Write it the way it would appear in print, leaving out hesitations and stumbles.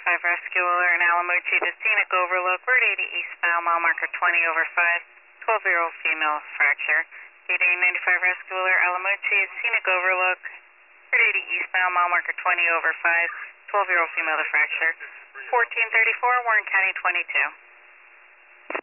95 rescue alert in Alamuchi to scenic overlook, Route 80 eastbound, mile marker 20 over 5, 12-year-old female fracture. 8895 rescue alert, Alamuchi, scenic overlook, Route 80 eastbound, mile marker 20 over 5, 12-year-old female to fracture. 1434, Warren County 22.